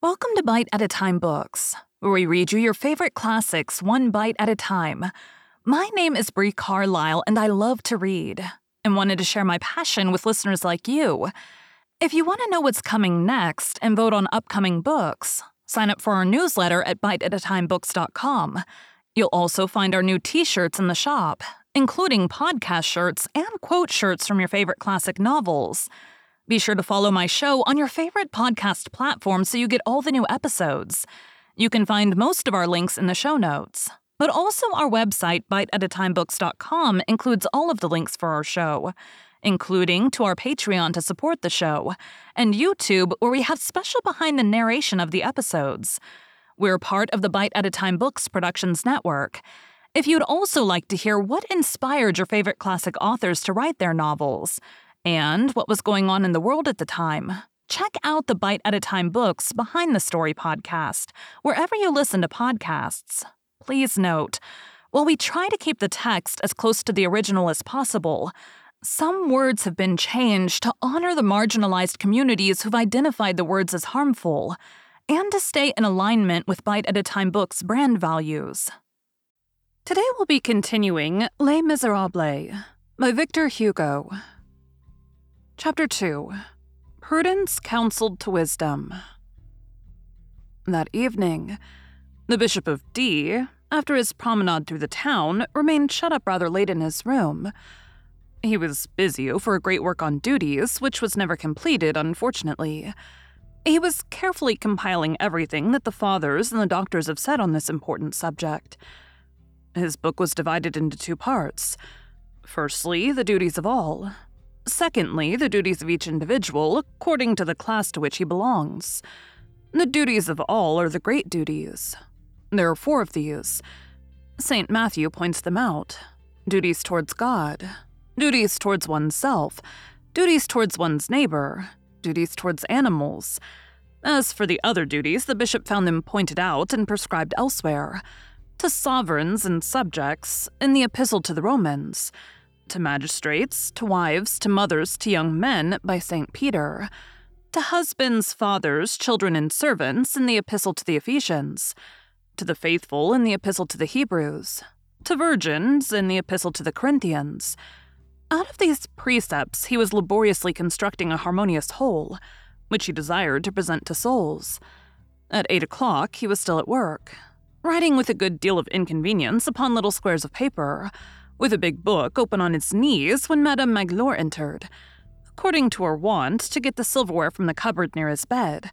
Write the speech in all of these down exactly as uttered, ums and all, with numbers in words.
Welcome to Bite at a Time Books, where we read you your favorite classics one bite at a time. My name is Brie Carlisle, and I love to read, and wanted to share my passion with listeners like you. If you want to know what's coming next and vote on upcoming books, sign up for our newsletter at bite at a time books dot com. You'll also find our new t-shirts in the shop, including podcast shirts and quote shirts from your favorite classic novels. Be sure to follow my show on your favorite podcast platform so you get all the new episodes. You can find most of our links in the show notes, but also our website, bite at a time books dot com, includes all of the links for our show, including to our Patreon to support the show, and YouTube, where we have special behind the narration of the episodes. We're part of the Bite at a Time Books Productions Network. If you'd also like to hear what inspired your favorite classic authors to write their novels, and what was going on in the world at the time, check out the Bite at a Time Books Behind the Story podcast, wherever you listen to podcasts. Please note, while we try to keep the text as close to the original as possible, some words have been changed to honor the marginalized communities who've identified the words as harmful, and to stay in alignment with Bite at a Time Books' brand values. Today we'll be continuing Les Miserables by Victor Hugo. Chapter two. Prudence Counseled to Wisdom. That evening, the Bishop of D, after his promenade through the town, remained shut up rather late in his room. He was busy over a great work on duties, which was never completed, unfortunately. He was carefully compiling everything that the fathers and the doctors have said on this important subject. His book was divided into two parts. Firstly, the duties of all. Secondly, the duties of each individual, according to the class to which he belongs. The duties of all are the great duties. There are four of these. Saint Matthew points them out. Duties towards God, duties towards oneself, duties towards one's neighbor, duties towards animals. As for the other duties, the bishop found them pointed out and prescribed elsewhere, to sovereigns and subjects, in the Epistle to the Romans, to magistrates, to wives, to mothers, to young men, by Saint Peter, to husbands, fathers, children, and servants, in the Epistle to the Ephesians, to the faithful, in the Epistle to the Hebrews, to virgins, in the Epistle to the Corinthians. Out of these precepts, he was laboriously constructing a harmonious whole, which he desired to present to souls. At eight o'clock, he was still at work, writing with a good deal of inconvenience upon little squares of paper, with a big book open on his knees, when Madame Magloire entered, according to her wont, to get the silverware from the cupboard near his bed.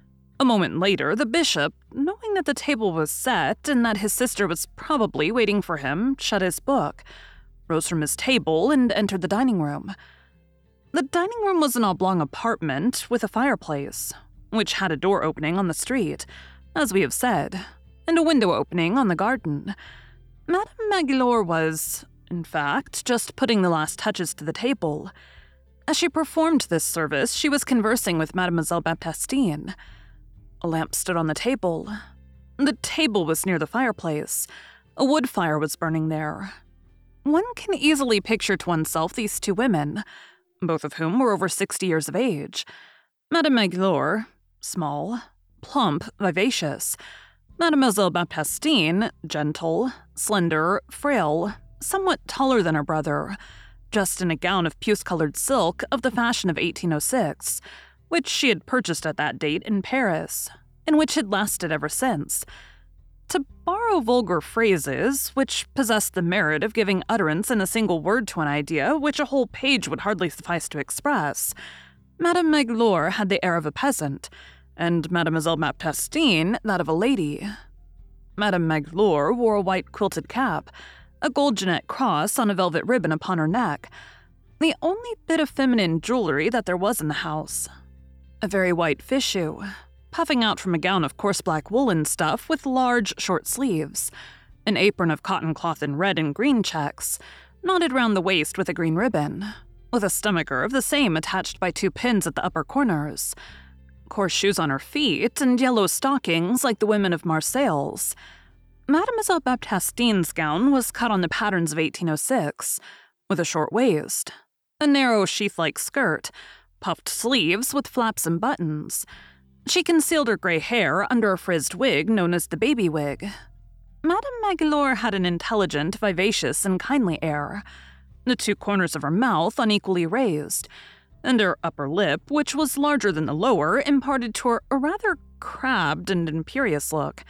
A moment later, the bishop, knowing that the table was set and that his sister was probably waiting for him, shut his book, rose from his table, and entered the dining room. The dining room was an oblong apartment with a fireplace, which had a door opening on the street, as we have said, and a window opening on the garden. Madame Magloire was, in fact, just putting the last touches to the table. As she performed this service, she was conversing with Mademoiselle Baptistine. A lamp stood on the table. The table was near the fireplace. A wood fire was burning there. One can easily picture to oneself these two women, both of whom were over sixty years of age. Madame Magloire, small, plump, vivacious. Mademoiselle Baptistine, gentle, slender, frail, somewhat taller than her brother, dressed in a gown of puce-colored silk of the fashion of eighteen oh six, which she had purchased at that date in Paris, and which had lasted ever since. To borrow vulgar phrases, which possessed the merit of giving utterance in a single word to an idea which a whole page would hardly suffice to express, Madame Magloire had the air of a peasant, and Mademoiselle Baptistine that of a lady. Madame Magloire wore a white quilted cap, a gold Jeanette cross on a velvet ribbon upon her neck, the only bit of feminine jewelry that there was in the house. A very white fichu, puffing out from a gown of coarse black woolen stuff with large, short sleeves, an apron of cotton cloth in red and green checks, knotted round the waist with a green ribbon, with a stomacher of the same attached by two pins at the upper corners, coarse shoes on her feet, and yellow stockings like the women of Marseilles. Mademoiselle Baptistine's gown was cut on the patterns of eighteen oh six, with a short waist, a narrow sheath-like skirt, puffed sleeves with flaps and buttons, She concealed her gray hair under a frizzed wig known as the baby wig. Madame Magloire had an intelligent, vivacious, and kindly air, the two corners of her mouth unequally raised, and her upper lip, which was larger than the lower, imparted to her a rather crabbed and imperious look.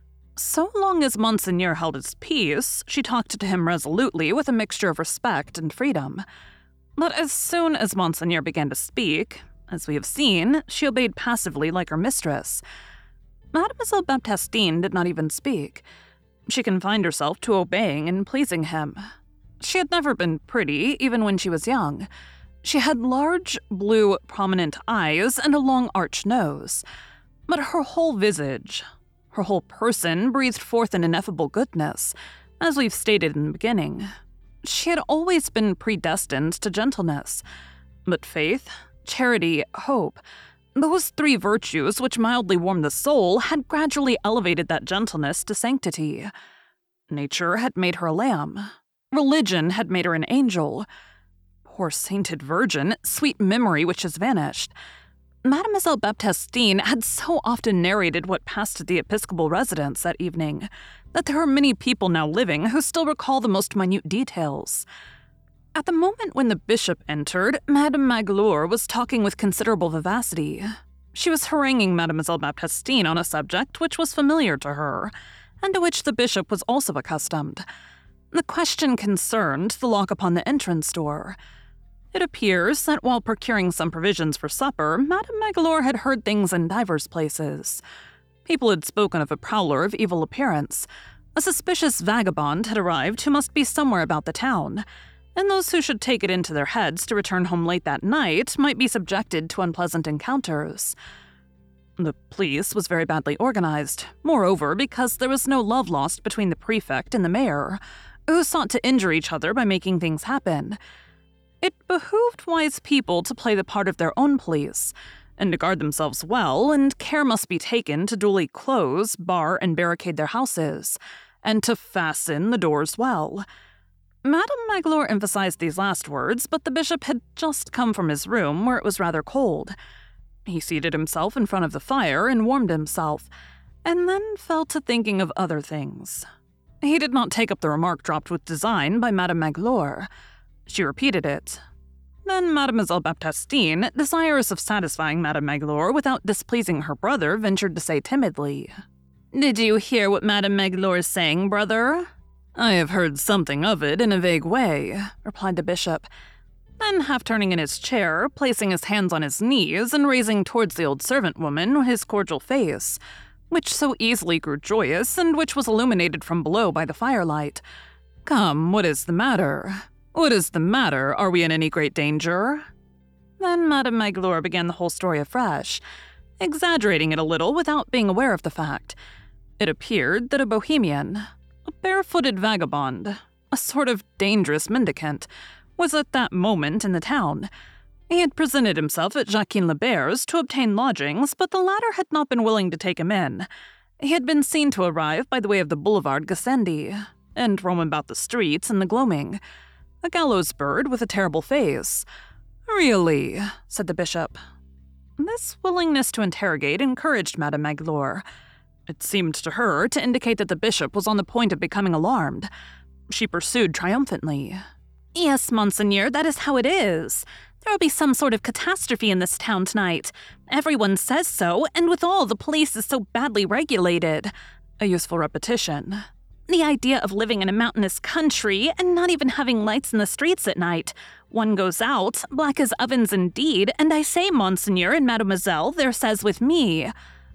So long as Monseigneur held his peace, she talked to him resolutely with a mixture of respect and freedom. But as soon as Monseigneur began to speak, as we have seen, she obeyed passively like her mistress. Mademoiselle Baptistine did not even speak. She confined herself to obeying and pleasing him. She had never been pretty, even when she was young. She had large, blue, prominent eyes and a long arched nose. But her whole visage, her whole person breathed forth an ineffable goodness, as we've stated in the beginning. She had always been predestined to gentleness. But faith, charity, hope, those three virtues which mildly warm the soul had gradually elevated that gentleness to sanctity. Nature had made her a lamb. Religion had made her an angel. Poor sainted virgin, sweet memory which has vanished. Mademoiselle Baptistine had so often narrated what passed at the episcopal residence that evening that there are many people now living who still recall the most minute details. At the moment when the bishop entered, Madame Magloire was talking with considerable vivacity. She was haranguing Mademoiselle Baptistine on a subject which was familiar to her, and to which the bishop was also accustomed. The question concerned the lock upon the entrance door. It appears that while procuring some provisions for supper, Madame Magloire had heard things in divers places. People had spoken of a prowler of evil appearance. A suspicious vagabond had arrived who must be somewhere about the town, and those who should take it into their heads to return home late that night might be subjected to unpleasant encounters. The police was very badly organized, moreover because there was no love lost between the prefect and the mayor, who sought to injure each other by making things happen. It behooved wise people to play the part of their own police, and to guard themselves well, and care must be taken to duly close, bar, and barricade their houses, and to fasten the doors well. Madame Magloire emphasized these last words, but the bishop had just come from his room, where it was rather cold. He seated himself in front of the fire and warmed himself, and then fell to thinking of other things. He did not take up the remark dropped with design by Madame Magloire. She repeated it. Then Mademoiselle Baptistine, desirous of satisfying Madame Magloire without displeasing her brother, ventured to say timidly, "Did you hear what Madame Magloire is saying, brother?" "I have heard something of it in a vague way," replied the bishop. Then, half turning in his chair, placing his hands on his knees and raising towards the old servant woman his cordial face, which so easily grew joyous and which was illuminated from below by the firelight. "Come, what is the matter? What is the matter? Are we in any great danger?" Then Madame Magloire began the whole story afresh, exaggerating it a little without being aware of the fact. It appeared that a bohemian, a barefooted vagabond, a sort of dangerous mendicant, was at that moment in the town. He had presented himself at Jacquin Lebert's to obtain lodgings, but the latter had not been willing to take him in. He had been seen to arrive by the way of the Boulevard Gassendi, and roam about the streets in the gloaming. A gallows bird with a terrible face. "Really?" said the bishop. This willingness to interrogate encouraged Madame Magloire. It seemed to her to indicate that the bishop was on the point of becoming alarmed. She pursued triumphantly. "Yes, Monseigneur, that is how it is. There will be some sort of catastrophe in this town tonight. Everyone says so, and withal the police is so badly regulated." A useful repetition. "The idea of living in a mountainous country and not even having lights in the streets at night. One goes out, black as ovens indeed, and I say, Monseigneur and Mademoiselle, there says with me—"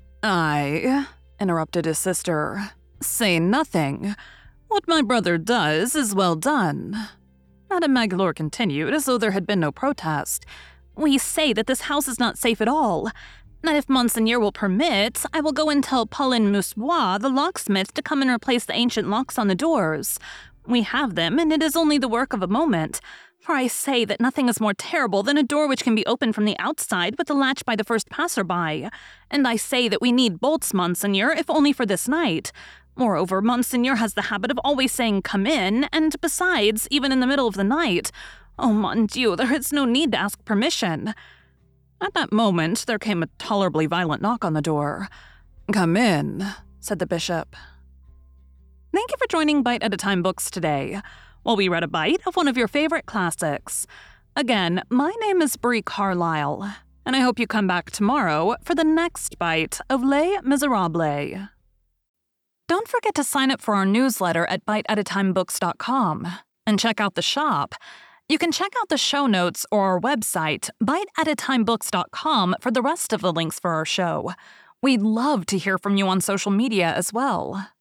"I," interrupted his sister, "say nothing. What my brother does is well done." Madame Magloire continued as though there had been no protest. "We say that this house is not safe at all. That if Monseigneur will permit, I will go and tell Paulin Mousbois, the locksmith, to come and replace the ancient locks on the doors. We have them, and it is only the work of a moment. For I say that nothing is more terrible than a door which can be opened from the outside with the latch by the first passerby. And I say that we need bolts, Monseigneur, if only for this night. Moreover, Monseigneur has the habit of always saying 'come in,' and besides, even in the middle of the night, oh mon Dieu, there is no need to ask permission." At that moment, there came a tolerably violent knock on the door. "Come in," said the bishop. Thank you for joining Bite at a Time Books today, while we read a bite of one of your favorite classics. Again, my name is Brie Carlisle, and I hope you come back tomorrow for the next bite of Les Miserables. Don't forget to sign up for our newsletter at bite at a time books dot com and check out the shop. You can check out the show notes or our website, bite at a time books dot com, for the rest of the links for our show. We'd love to hear from you on social media as well.